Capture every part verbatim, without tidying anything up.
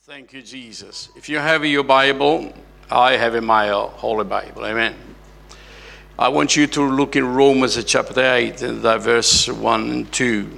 Thank you, Jesus. If you have your Bible, I have in my Holy Bible. Amen. I want you to look in Romans chapter eight, and verse one and two.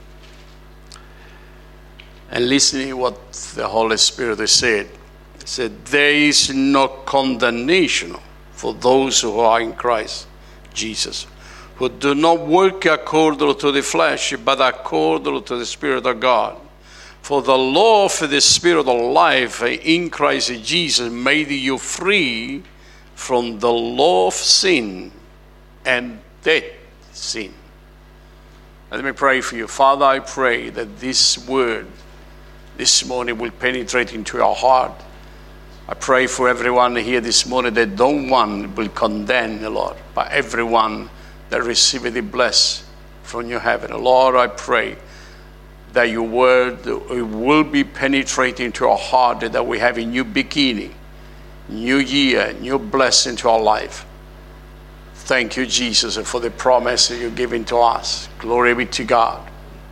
And listen to what the Holy Spirit has said. He said, there is no condemnation for those who are in Christ Jesus, who do not work according to the flesh, but according to the Spirit of God. For the law of the Spirit of life in Christ Jesus made you free from the law of sin and death sin. Let me pray for you. Father, I pray that this word this morning will penetrate into your heart. I pray for everyone here this morning that no one will condemn the Lord, but everyone that receives the bless from your heaven. Lord, I pray that your word will be penetrating to our heart, that we have a new beginning, new year, new blessing to our life. Thank you, Jesus, for the promise that you're giving to us. Glory be to God.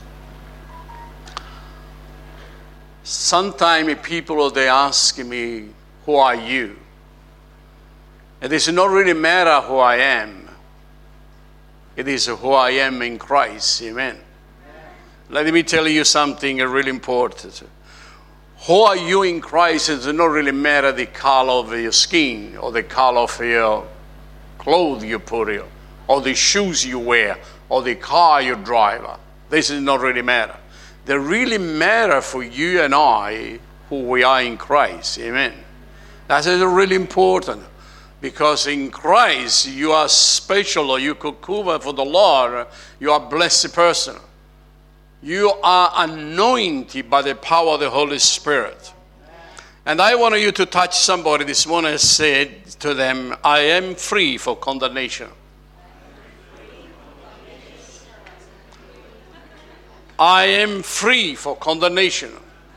Sometimes people, they ask me, who are you? It does not really matter who I am. It is who I am in Christ. Amen. Let me tell you something really important. Who are you in Christ? It does not really matter the color of your skin or the color of your clothes you put on, or the shoes you wear, or the car you drive. This does not really matter. They really matter for you and I who we are in Christ. Amen. That is really important, because in Christ you are special, or you could cover for the Lord. You are a blessed person. You are anointed by the power of the Holy Spirit. And I want you to touch somebody this morning and say to them, I am free for condemnation. I am free for condemnation.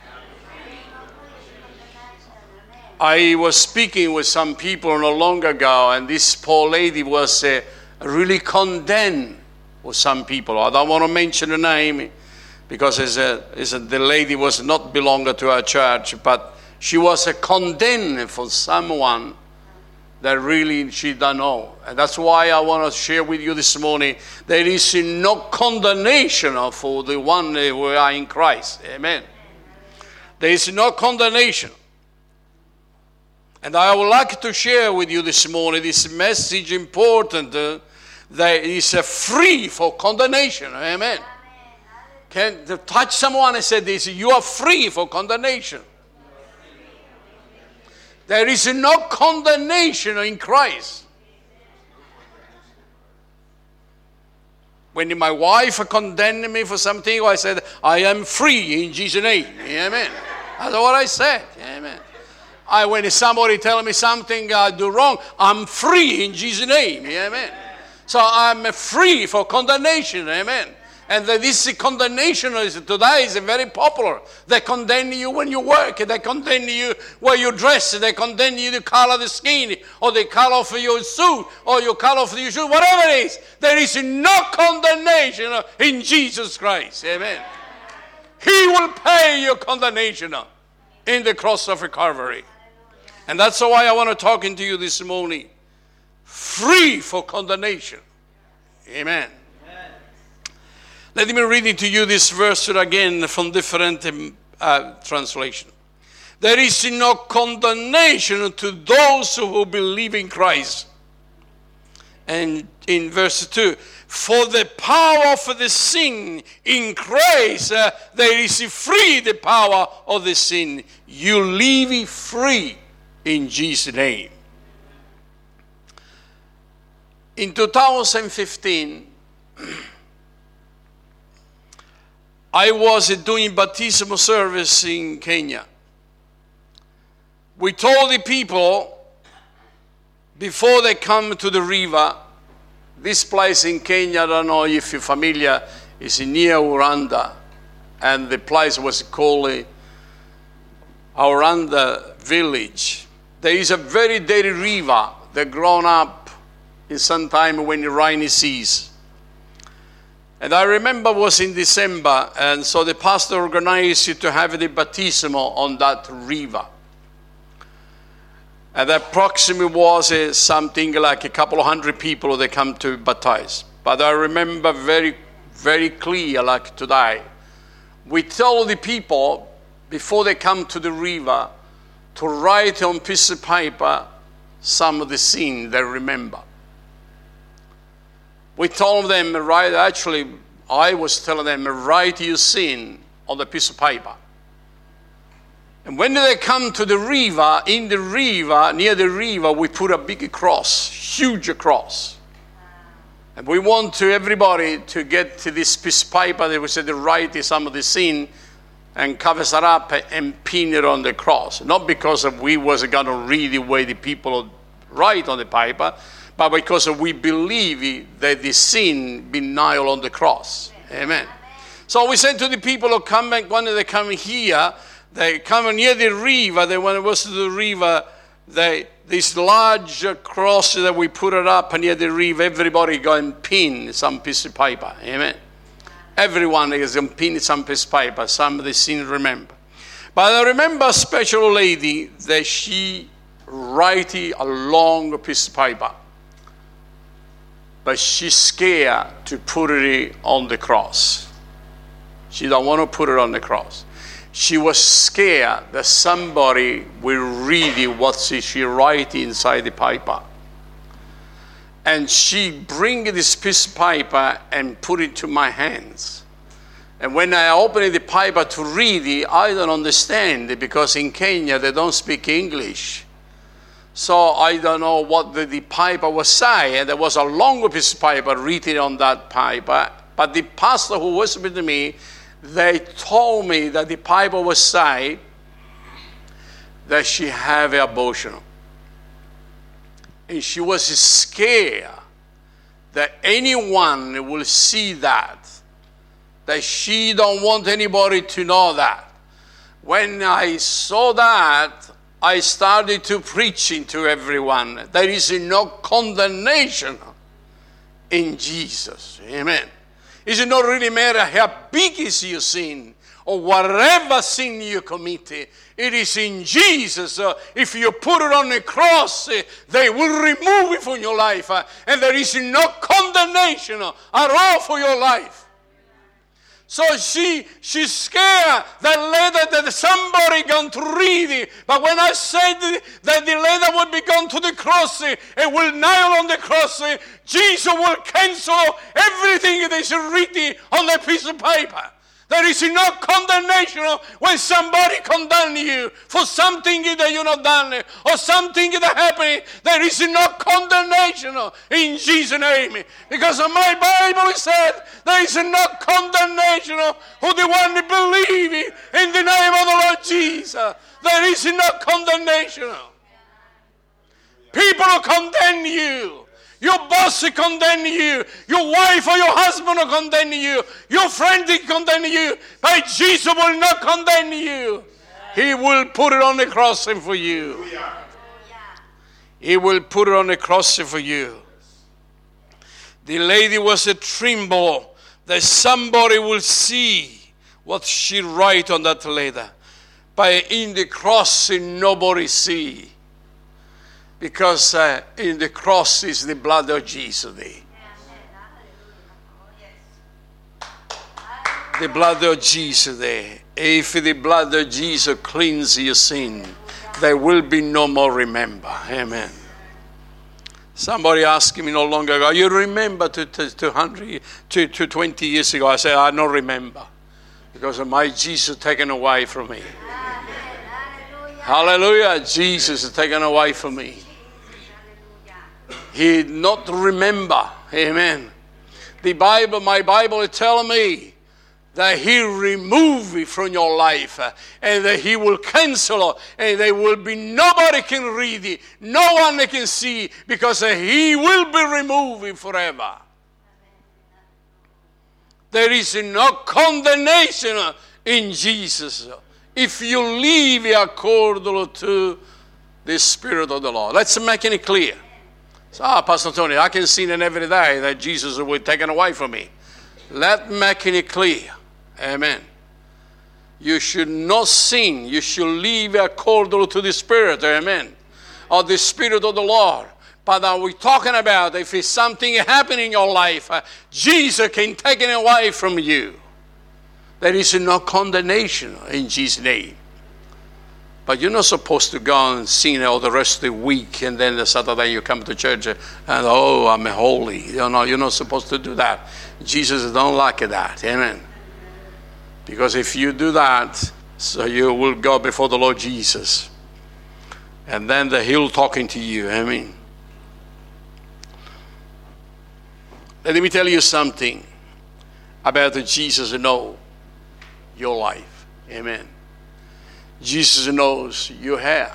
I was speaking with some people not long ago, and this poor lady was uh, really condemned with some people. I don't want to mention the name, because it's a, it's a, the lady was not belonging to our church, but she was a condemned for someone that really she don't know. And that's why I want to share with you this morning, there is no condemnation for the one who are in Christ. Amen. There is no condemnation. And I would like to share with you this morning this message important, uh, that is uh, free for condemnation. Amen. Can touch someone and say this, you are free for condemnation. There is no condemnation in Christ. When my wife condemned me for something, I said, I am free in Jesus' name. Amen. That's what I said. Amen. I, when somebody tells me something I do wrong, I'm free in Jesus' name. Amen. So I'm free for condemnation. Amen. And this condemnation is, today is very popular. They condemn you when you work. They condemn you where you dress. They condemn you the color of the skin, or the color of your suit, or your color of your shoe, whatever it is. There is no condemnation in Jesus Christ. Amen. He will pay your condemnation in the cross of Calvary. And that's why I want to talk to you this morning. Free for condemnation. Amen. Let me read it to you this verse again from different uh, translation. There is no condemnation to those who believe in Christ. And in verse two, for the power of the sin in Christ, uh, there is free the power of the sin. You live free in Jesus' name. In two thousand fifteen, I was doing baptismal service in Kenya. We told the people before they come to the river, this place in Kenya, I don't know if you're familiar, is near Uranda, and the place was called Uranda village. There is a very dirty river that grown up in some time when the rainy season. And I remember it was in December, and so the pastor organized to have the baptismal on that river. And approximately was uh, something like a couple of hundred people that come to baptize. But I remember very, very clear, like today, we tell the people before they come to the river to write on piece of paper some of the sin they remember. We told them, right, actually, I was telling them, write your sin on the piece of paper. And when they come to the river, in the river, near the river, we put a big cross, huge cross. And we want to everybody to get to this piece of paper that we said to write some of the sin and cover it up and pin it on the cross. Not because of we was going to read the way the people write on the paper, but because we believe that the sin be nailed on the cross. Amen. Amen. So we said to the people who come back, when they come here, they come near the river, they when it was to the river, they, this large cross that we put it up near the river, everybody go and pin some piece of paper. Amen. Everyone is going to pin some piece of paper, some of the sin remember. But I remember a special lady that she write a long piece of paper. But she's scared to put it on the cross. She don't want to put it on the cross. She was scared that somebody will read what she write inside the paper. And she bring this piece of paper and put it to my hands. And when I opened the paper to read it, I don't understand it because in Kenya they don't speak English. So I don't know what the, the paper was saying. There was a long piece of paper written on that paper. But the pastor who was with me, they told me that the paper was saying that she had an abortion. And she was scared that anyone will see that. That she don't want anybody to know that. When I saw that, I started to preaching to everyone. There is no condemnation in Jesus. Amen. It not really matter how big is your sin or whatever sin you committed. It is in Jesus. Uh, if you put it on the cross, uh, they will remove it from your life. Uh, and there is no condemnation uh, at all for your life. So she she's scared that later that somebody going to read it. But when I said that the letter would be gone to the cross, it will nail on the cross, Jesus will cancel everything that is written on that piece of paper. There is no condemnation when somebody condemns you for something that you not done or something that happened. There is no condemnation in Jesus' name. Because my Bible said there is no condemnation who the one that believe in the name of the Lord Jesus. There is no condemnation. People will condemn you. Your boss will condemn you. Your wife or your husband will condemn you. Your friend will condemn you. But Jesus will not condemn you. He will put it on the cross for you. He will put it on the cross for you. The lady was a tremble that somebody will see what she write on that letter. But in the cross, nobody see. Because uh, in the cross is the blood of Jesus there. The blood of Jesus there. If the blood of Jesus cleanses your sin, there will be no more remember. Amen. Somebody asked me no longer ago, you remember to, to, to, one hundred, to, to twenty years ago? I said, I don't remember. Because my Jesus taken away from me. Hallelujah. Jesus is taken away from me. He not remember. Amen. The Bible, my Bible is telling me that he remove it from your life uh, and that he will cancel it and there will be nobody can read it. No one can see it because uh, he will be removed forever. There is no condemnation in Jesus if you live according to the Spirit of the Lord. Let's make it clear. So, ah, Pastor Tony, I can see it every day that Jesus will be taken away from me. Let me make it clear. Amen. You should not sin. You should live according to the Spirit. Amen. Or the Spirit of the Lord. But are we talking about if it's something happening in your life, uh, Jesus can take it away from you. There is no condemnation in Jesus' name. But you're not supposed to go and sin all the rest of the week and then the Saturday you come to church and, oh, I'm holy. You know, you're not supposed to do that. Jesus don't like that. Amen. Because if you do that, so you will go before the Lord Jesus. And then the He'll talking to you. Amen. Let me tell you something about the Jesus know your life. Amen. Jesus knows your hair.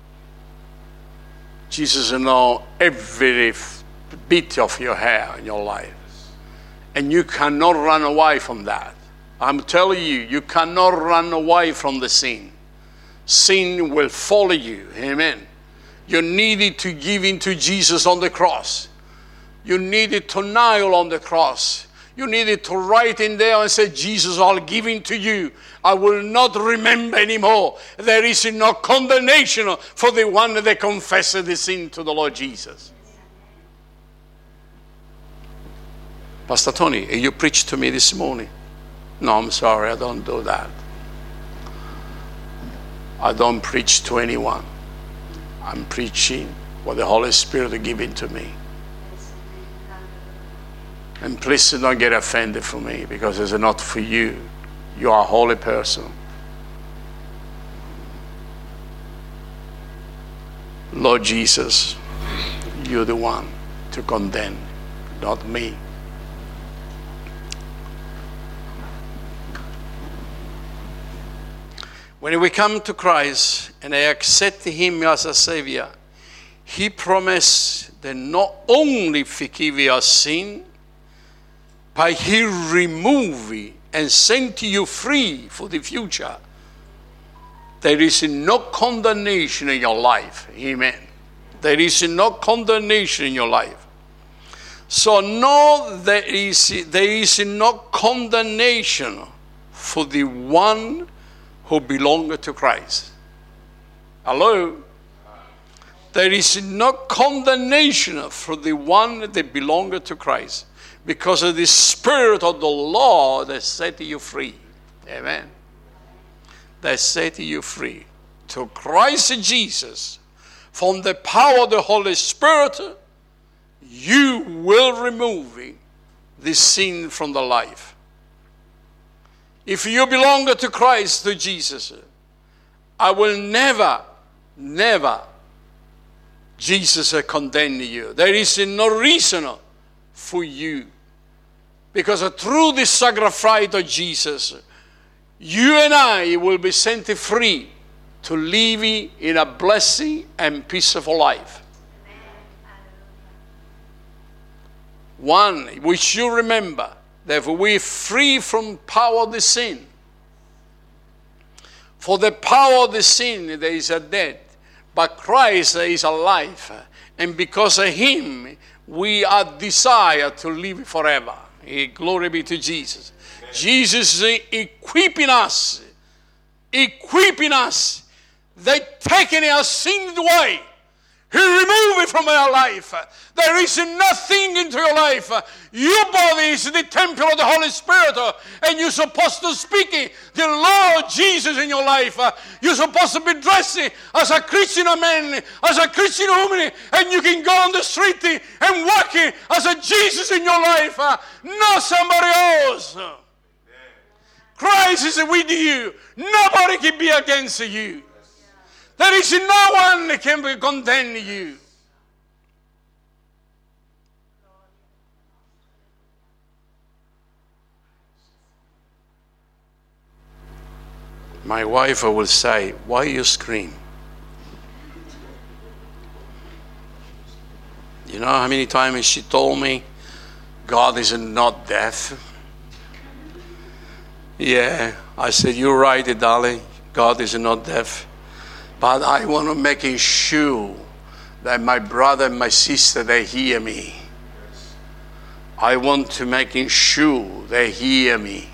Jesus knows every bit of your hair in your life. And you cannot run away from that. I'm telling you, you cannot run away from the sin. Sin will follow you. Amen. You needed to give in to Jesus on the cross. You needed to nail on the cross. You needed to write in there and say, Jesus, I'll give in to you. I will not remember anymore. There is no condemnation for the one that confesses the sin to the Lord Jesus. Pastor Tony, you preached to me this morning. No, I'm sorry, I don't do that. I don't preach to anyone. I'm preaching what the Holy Spirit is giving to me. And please don't get offended for me, because it's not for you. You are a holy person. Lord Jesus, you're the one to condemn, not me. When we come to Christ and I accept Him as a Savior, He promised that not only forgive your sin, but He remove and send you free for the future. There is no condemnation in your life. Amen. There is no condemnation in your life. So no, there is, there is no condemnation for the one who belong to Christ. Hello? There is no condemnation for the one that belong to Christ, because of the Spirit of the Lord that set you free. Amen. That set you free. To Christ Jesus, from the power of the Holy Spirit, you will remove the sin from the life. If you belong to Christ, to Jesus, I will never, never, Jesus condemn you. There is no reason for you. Because through the sacrifice of Jesus, you and I will be set free to live in a blessing and peaceful life. One, we should remember that we're free from power of the sin. For the power of the sin, there is a death. But Christ is alive. And because of Him, we are desired to live forever. Glory be to Jesus. Amen. Jesus is equipping us. Equipping us. They taking our sins away. He removed it from our life. There is nothing into your life. Your body is the temple of the Holy Spirit, and you're supposed to speak the Lord Jesus in your life. You're supposed to be dressed as a Christian man, as a Christian woman, and you can go on the street and walk as a Jesus in your life, not somebody else. Christ is with you. Nobody can be against you. There is no one that can condemn you. My wife will say, why you scream? You know how many times she told me, God is not deaf? Yeah, I said, you're right, darling. God is not deaf. But I want to make sure that my brother and my sister, they hear me. I want to make sure they hear me.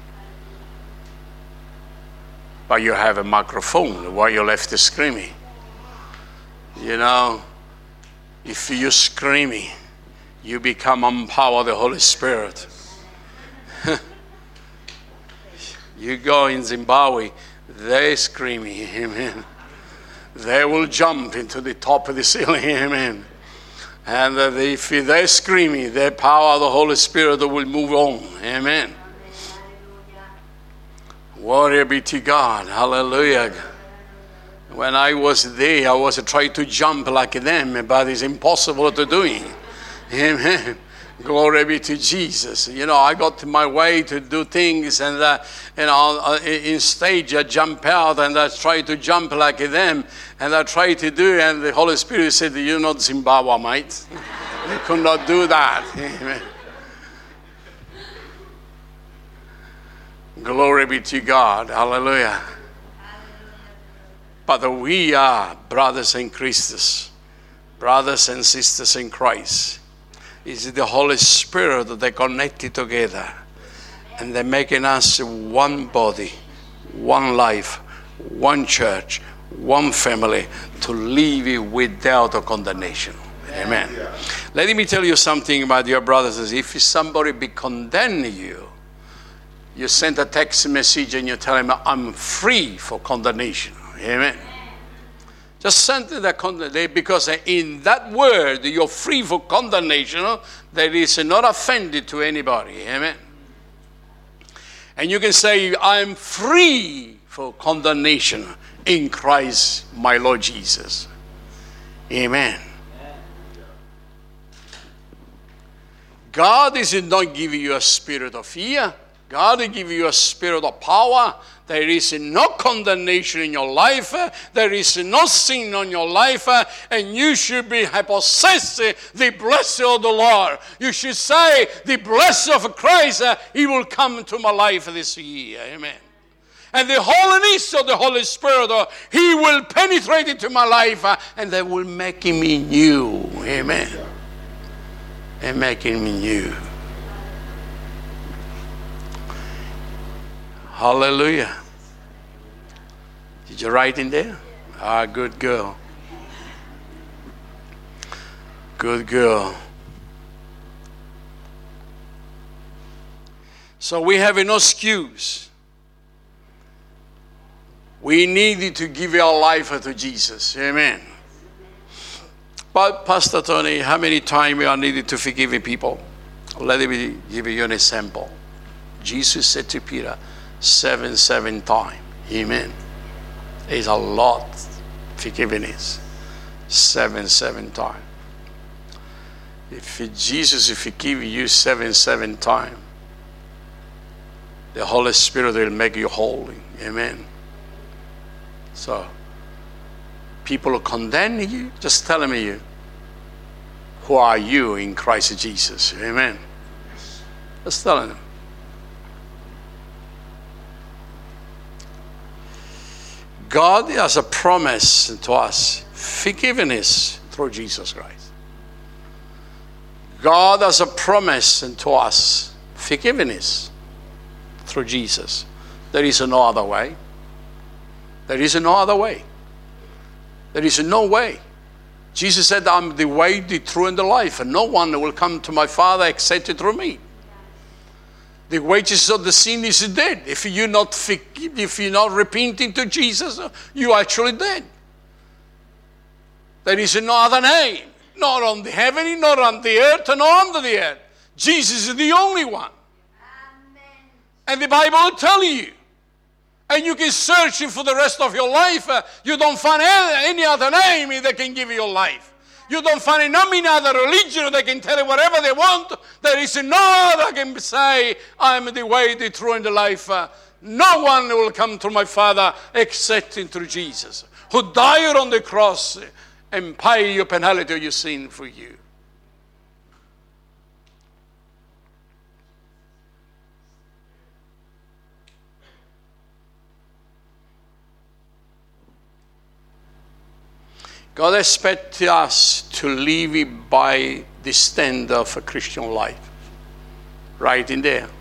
But you have a microphone while you're left screaming. You know, if you're screaming, you become empowered the Holy Spirit. You go in Zimbabwe, they're screaming, amen. They will jump into the top of the ceiling, amen. And uh, if they're screaming, the power of the Holy Spirit will move on, amen. Glory be to God, hallelujah. When I was there, I was trying to jump like them, but it's impossible to do it, amen. Glory be to Jesus. You know, I got my way to do things, and uh, you know, in stage I jump out and I try to jump like them, and I try to do, and the Holy Spirit said, "You're not Zimbabwe, mate. You could not do that." Amen. Glory be to God. Hallelujah. But we are brothers in Christ, brothers and sisters in Christ. It's the Holy Spirit that they connected together, and they're making us one body, one life, one church, one family, to live without a condemnation. Amen. Yeah. Let me tell you something about your brothers. If somebody be condemn you, you send a text message and you tell him, "I'm free for condemnation." Amen. Just send that condemnation, because in that word, you're free for condemnation. That is not offended to anybody. Amen. And you can say, "I'm free for condemnation in Christ my Lord Jesus." Amen. God is not giving you a spirit of fear. God will give you a spirit of power. There is no condemnation in your life. There is no sin on your life. And you should be possessed the blessing of the Lord. You should say, "The blessing of Christ, He will come to my life this year." Amen. And the holiness of the Holy Spirit, He will penetrate into my life, and that will make me new. Amen. And making me new. Hallelujah. Did you write in there? Ah, good girl. Good girl. So we have no excuse. We needed to give our life to Jesus. Amen. But Pastor Tony, how many times we are needed to forgive people? Let me give you an example. Jesus said to Peter, seven, seven times. Amen. There's a lot forgiveness. Seven, seven times. If Jesus forgive you seven, seven times, the Holy Spirit will make you holy. Amen. So, people who condemn you, just tell me you, who are you in Christ Jesus? Amen. Just tell them. God has a promise to us, forgiveness through Jesus Christ. God has a promise to us, forgiveness through Jesus. There is no other way. There is no other way. There is no way. Jesus said, "I'm the way, the truth, and the life, and no one will come to my Father except through me." The wages of the sin is dead. If you're not forgive, if you're not repenting to Jesus, you're actually dead. There is no other name, not on the heaven, not on the earth, nor under the earth. Jesus is the only one. Amen. And the Bible will tell you. And you can search it for the rest of your life. You don't find any other name that can give you your life. You don't find any other religion that can tell you whatever they want. There is no other that can say, "I'm the way, the truth, and the life." No one will come to my Father except through Jesus, who died on the cross and paid your penalty of your sin for you. God expects us to live by the standard of a Christian life. right in there.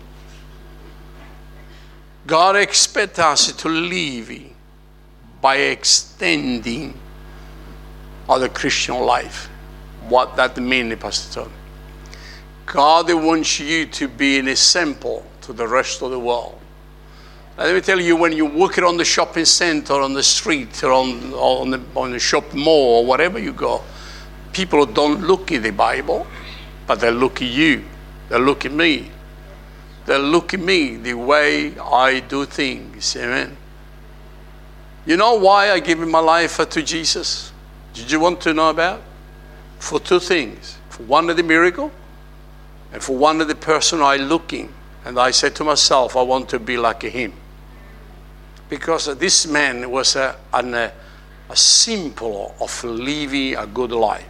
God expects us to live by extending our Christian life. What that means, Pastor Tony? God wants you to be an example to the rest of the world. Let me tell you, when you walk around the shopping center, on the street, or on, on, the, on the shop mall, or wherever you go, people don't look at the Bible, but they look at you. They look at me. They look at me, the way I do things. Amen. You know why I gave my life to Jesus? Did you want to know about? For two things. For one of the miracle, and for one of the person I looking. And I said to myself, I want to be like him. Because this man was a, an, a, a symbol of living a good life.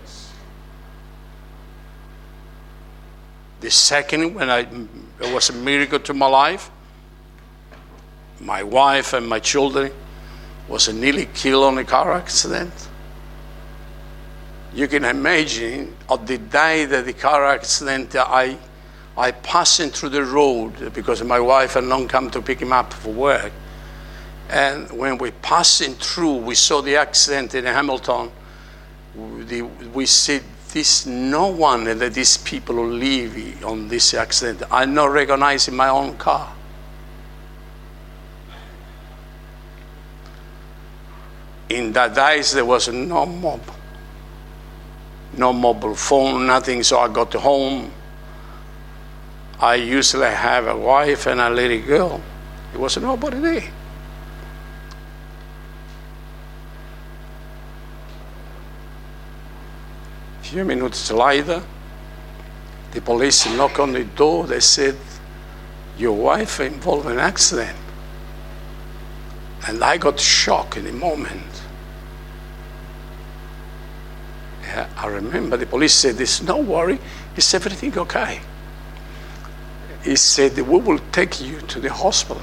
The second, when I, it was a miracle to my life, my wife and my children was nearly killed on a car accident. You can imagine, on the day that the car accident, I, I passing through the road because my wife had long come to pick him up for work. And when we passing through, we saw the accident in Hamilton. We, we said, "This no one that these people who live on this accident. I not recognizing my own car." In that days there was no mob, no mobile phone, nothing. So I got home. I usually have a wife and a little girl. There was nobody there. A few minutes later, the police knocked on the door. They said, "Your wife involved in an accident." And I got shocked in a moment. Yeah, I remember the police said, "There's no worry. Is everything okay?" He said, "We will take you to the hospital."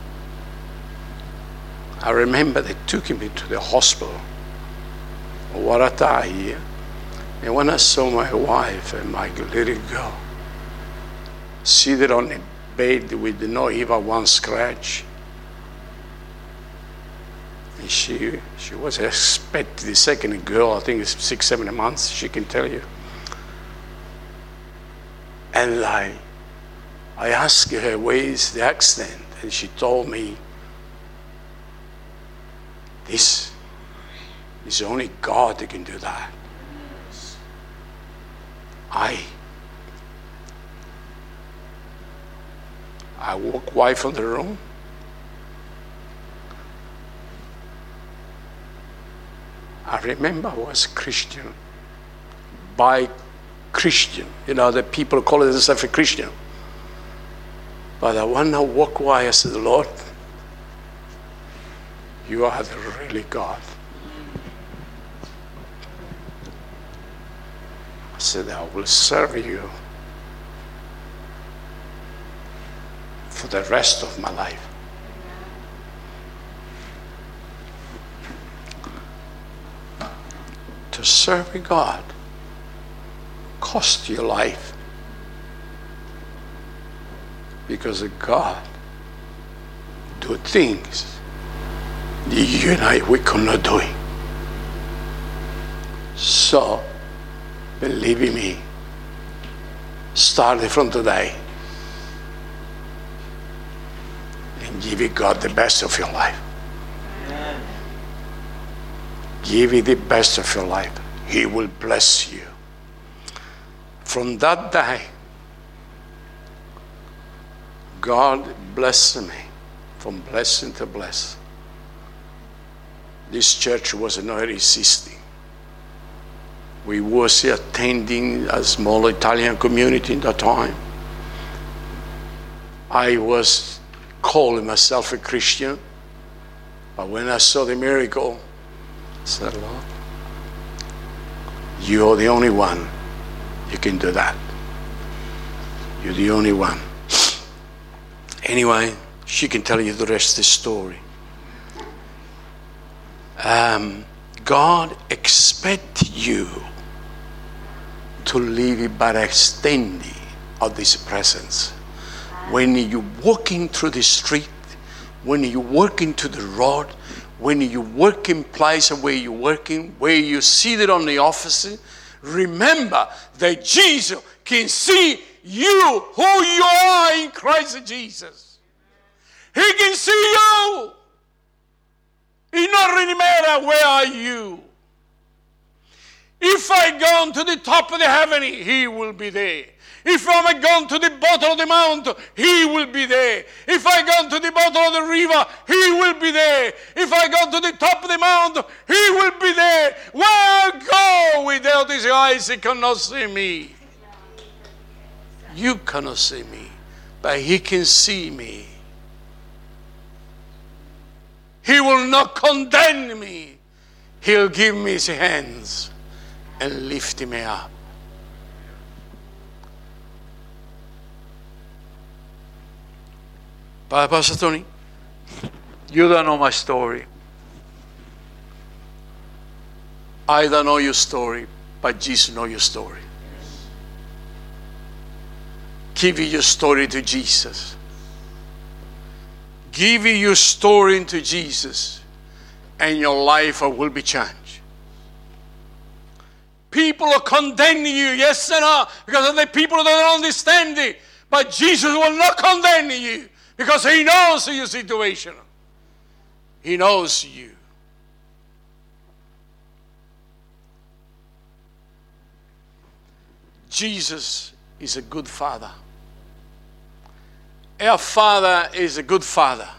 I remember they took me to the hospital. What a time. And when I saw my wife and my little girl seated on a bed with no even one scratch, and she she was expecting the second girl, I think it's six, seven months, she can tell you. And I, I asked her, "Where is the accident?" And she told me, "This is only God that can do that." I I walked away from the room. I remember I was Christian, by Christian. You know, the people call themselves a Christian. But I want to walk away. I said, "Lord, you are the really God." I said, "I will serve you for the rest of my life." To serve God cost your life, because God do things that you and I we could not do. So believe in me, start from today and give God the best of your life. Amen. Give it the best of your life. He will bless you. From that day, God blessed me from blessing to bless. This church was not existing. We was attending a small Italian community in that time. I was calling myself a Christian, but when I saw the miracle, I said, "Lord, you're the only one you can do that. You're the only one." Anyway, she can tell you the rest of the story. Um, God expects you to live by extending of this presence. When you're walking through the street, when you're working to the road, when you work in place where you're working, where you're seated on the office, remember that Jesus can see you, who you are in Christ Jesus. He can see you. It not really matter where are you. If I go to the top of the heaven, He will be there. If I'm gone to the bottom of the mountain, He will be there. If I go to the bottom of the river, He will be there. If I go to the top of the mountain, He will be there. Where I go without His eyes, He cannot see me. You cannot see me, but He can see me. He will not condemn me. He'll give me His hands and lift me up. But Pastor Tony, you don't know my story. I don't know your story, but Jesus knows your story. Give your story to Jesus. Give your story to Jesus, and your life will be changed. People are condemning you, yes and no, because of the people that don't understand it. But Jesus will not condemn you, because He knows your situation. He knows you. Jesus is a good Father. Our Father is a good Father.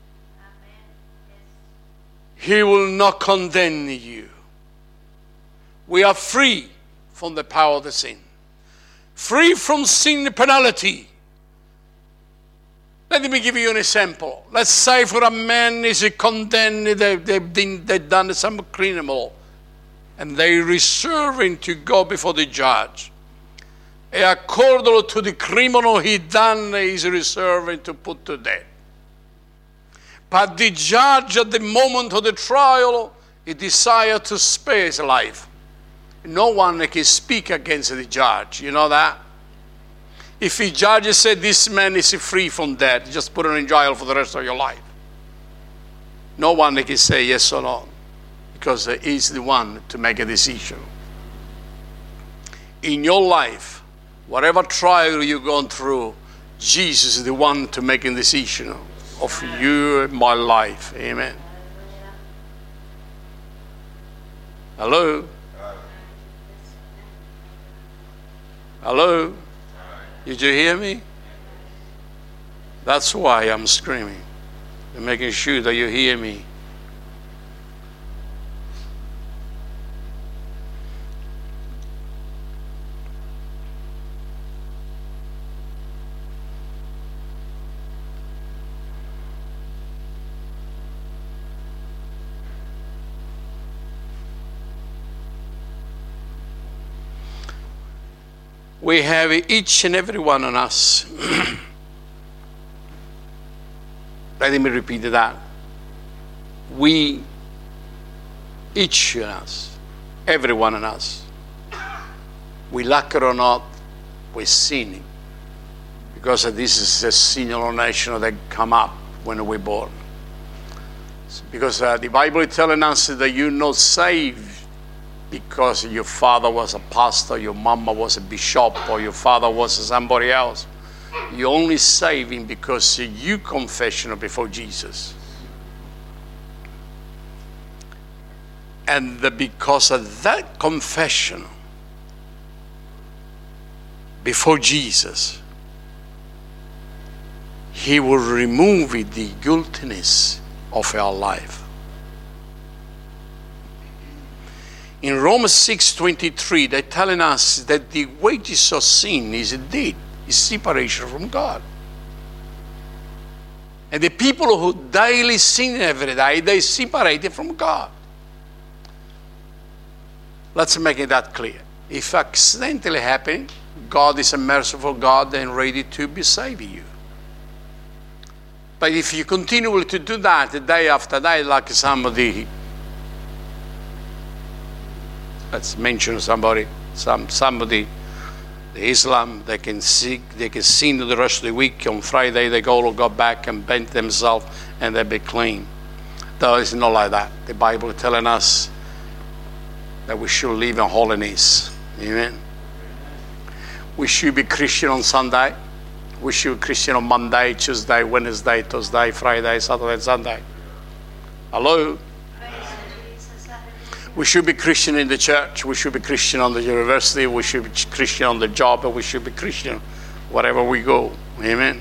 He will not condemn you. We are free from the power of the sin. Free from sin penalty. Let me give you an example. Let's say for a man is condemned, they've, they've, they've done some criminal, and they reserve him to go before the judge. And according to the criminal he done, is reserved to put to death. But the judge at the moment of the trial, he decided to spare his life. No one can speak against the judge, you know that? If the judge said this man is free from death, just put him in jail for the rest of your life. No one can say yes or no, because he's the one to make a decision. In your life, whatever trial you're going through, Jesus is the one to make a decision of you and my life. Amen. Hello? Hello? Did you hear me? That's why I'm screaming. I'm making sure that you hear me. We have each and every one of us. Let me repeat that. We, each of us, every one of us, we like it or not, we're sinning. Because this is a sinful nation that come up when we're born. Because uh, the Bible is telling us that you're not saved because your father was a pastor, your mama was a bishop, or your father was somebody else. You're only saving because you confession before Jesus. And the, because of that confession before Jesus, He will remove the guiltiness of our life. In Romans six twenty-three, they're telling us that the wages of sin is death, is separation from God. And the people who daily sin every day, they separated from God. Let's make it that clear. If accidentally happen, God is a merciful God and ready to be saving you. But if you continue to do that day after day, like somebody, let's mention somebody, some somebody, the Islam, they can seek, they can sin the rest of the week. On Friday, they go go back and bend themselves, and they be clean. No, it's not like that. The Bible is telling us that we should live in holiness. Amen. We should be Christian on Sunday. We should be Christian on Monday, Tuesday, Wednesday, Thursday, Friday, Saturday, and Sunday. Hello? We should be Christian in the church. We should be Christian on the university. We should be Christian on the job. And we should be Christian wherever we go. Amen.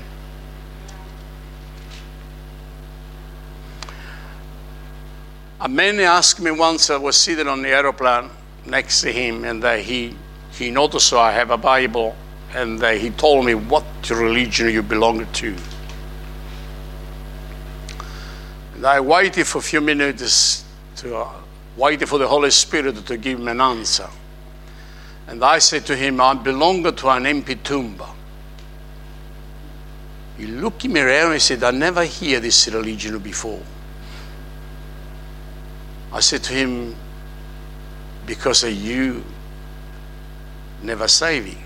A man asked me once, I was sitting on the aeroplane next to him, and uh, he, he noticed I have a Bible, and uh, he told me what religion you belong to. And I waited for a few minutes to uh, waited for the Holy Spirit to give me an answer. And I said to him, I belong to an empty tomb. He looked at me around and said, I never heard this religion before. I said to him, because of you never saving.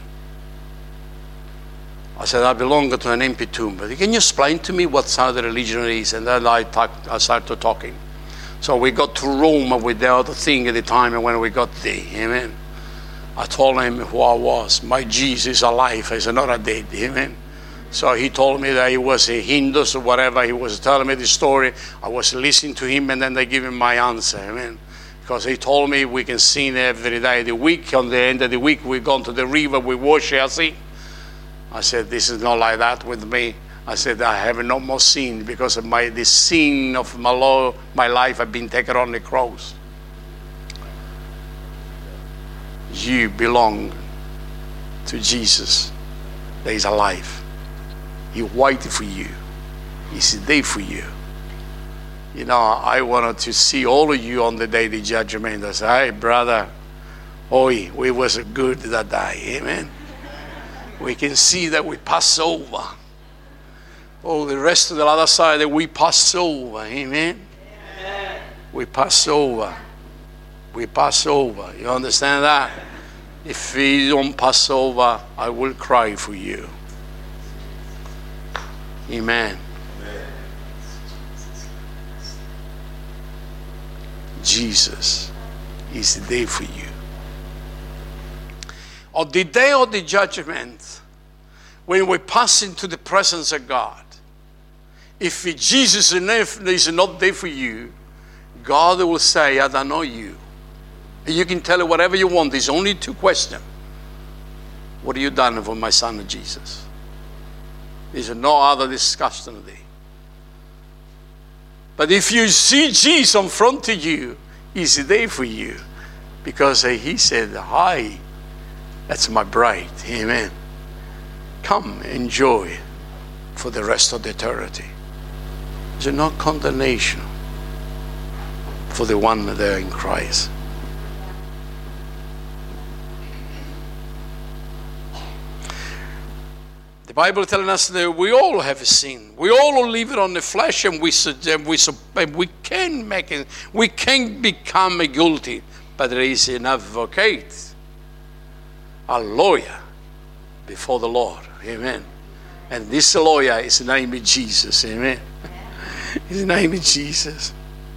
I said, I belong to an empty tomb. But can you explain to me what side of the religion is? And then I, talk, I started talking. So we got to Rome with the other thing at the time, and when we got there, amen. I told him who I was. My Jesus is alive. He's not a dead, amen. So he told me that he was a Hindu or whatever. He was telling me the story. I was listening to him, and then they give him my answer, amen. Because he told me we can sing every day of the week. On the end of the week, we go to the river, we wash our sin. I said, this is not like that with me. I said, I have no more sin because of my the sin of my law, my life have been taken on the cross. You belong to Jesus that is alive. He waited for you. He's there for you. You know, I wanted to see all of you on the day of the judgment. I said, hey, brother, oi, we was good that day, amen. We can see that we pass over. Oh, the rest of the other side that we pass over, amen. Amen. We pass over. We pass over. You understand that? If we don't pass over, I will cry for you. Amen. Amen. Jesus is there for you. On the day of the judgment, when we pass into the presence of God, if Jesus is not there for you, God will say, I don't know you. And you can tell her whatever you want. There's only two questions. What have you done for my son Jesus? There's no other discussion there. But if you see Jesus in front of you, he's there for you. Because he said, hi, that's my bride. Amen. Come, enjoy for the rest of the eternity. There's no condemnation for the one there in Christ. The Bible telling us that we all have a sin. We all live it on the flesh, and we we we can make it. We can become guilty, but there is an advocate, a lawyer before the Lord. Amen. And this lawyer, his name is Jesus. Amen. His name is Jesus.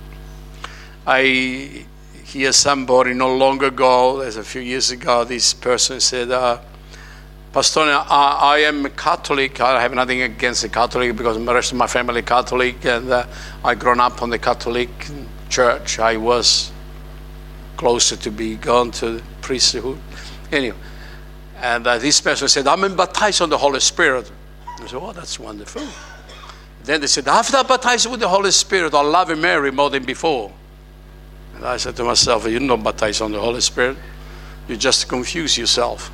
I hear somebody not long ago, as a few years ago, this person said, uh, Pastor, I, I am a Catholic. I have nothing against the Catholic because the rest of my family is Catholic, and uh, I grown up on the Catholic church. I was closer to be gone to the priesthood. Anyway, and uh, this person said, I'm baptized on the Holy Spirit. I said, oh, that's wonderful. Then they said, after I'm baptized with the Holy Spirit, I love Mary more than before. And I said to myself, you're not baptized on the Holy Spirit. You just confuse yourself.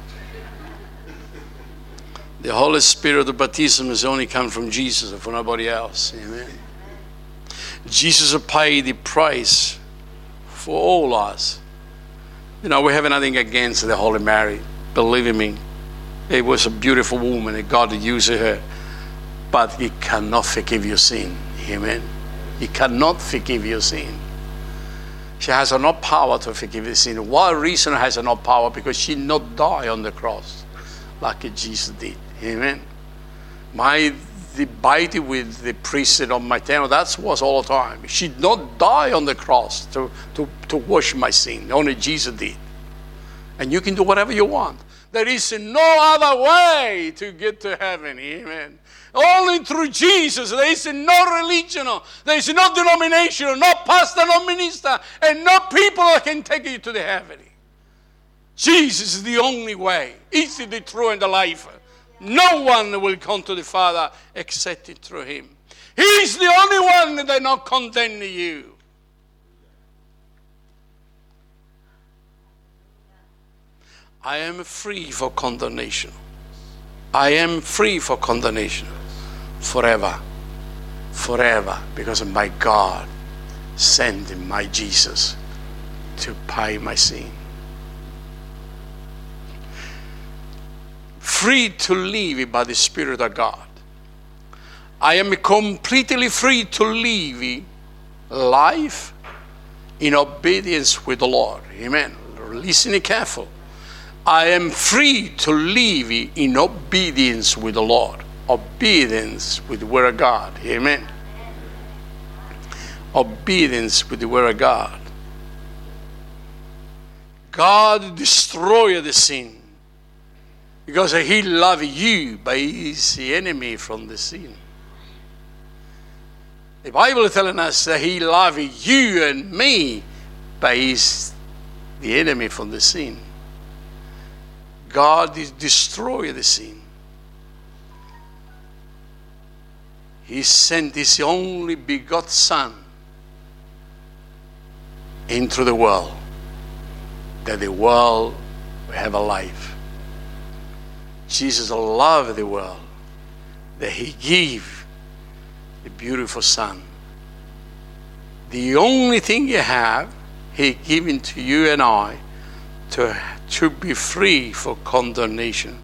The Holy Spirit of baptism has only come from Jesus and from nobody else. Amen. Jesus paid the price for all us. You know, we have nothing against the Holy Mary. Believe me, it was a beautiful woman and God used her. But He cannot forgive your sin. Amen. He cannot forgive your sin. She has no power to forgive the sin. One reason has no power, because she not died on the cross. like Jesus did. Amen. My debate with the priest of my temple, that was all the time. She did not die on the cross to, to, to wash my sin. Only Jesus did. And you can do whatever you want. There is no other way to get to heaven. Amen. Only through Jesus. There is no religion. There is no denomination, no pastor, no minister, and no people that can take you to the heaven. Jesus is the only way. He's the true and the life. No one will come to the Father except through him. He's the only one that will not condemn you. I am free for condemnation. I am free for condemnation forever, forever, because my God sent my Jesus to pay my sin. Free to live by the Spirit of God. I am completely free to live life in obedience with the Lord. Amen. Listen careful. I am free to live in obedience with the Lord. Obedience with the Word of God. Amen. Obedience with the Word of God. God destroyed the sin because he loved you, but he is the enemy from the sin. The Bible is telling us that he loved you and me, but he is the enemy from the sin. God is destroyed the sin. He sent his only begotten Son into the world, that the world will have a life. Jesus loved the world, that he gave the beautiful Son. The only thing you have, he given to you and I to, to be free for condemnation.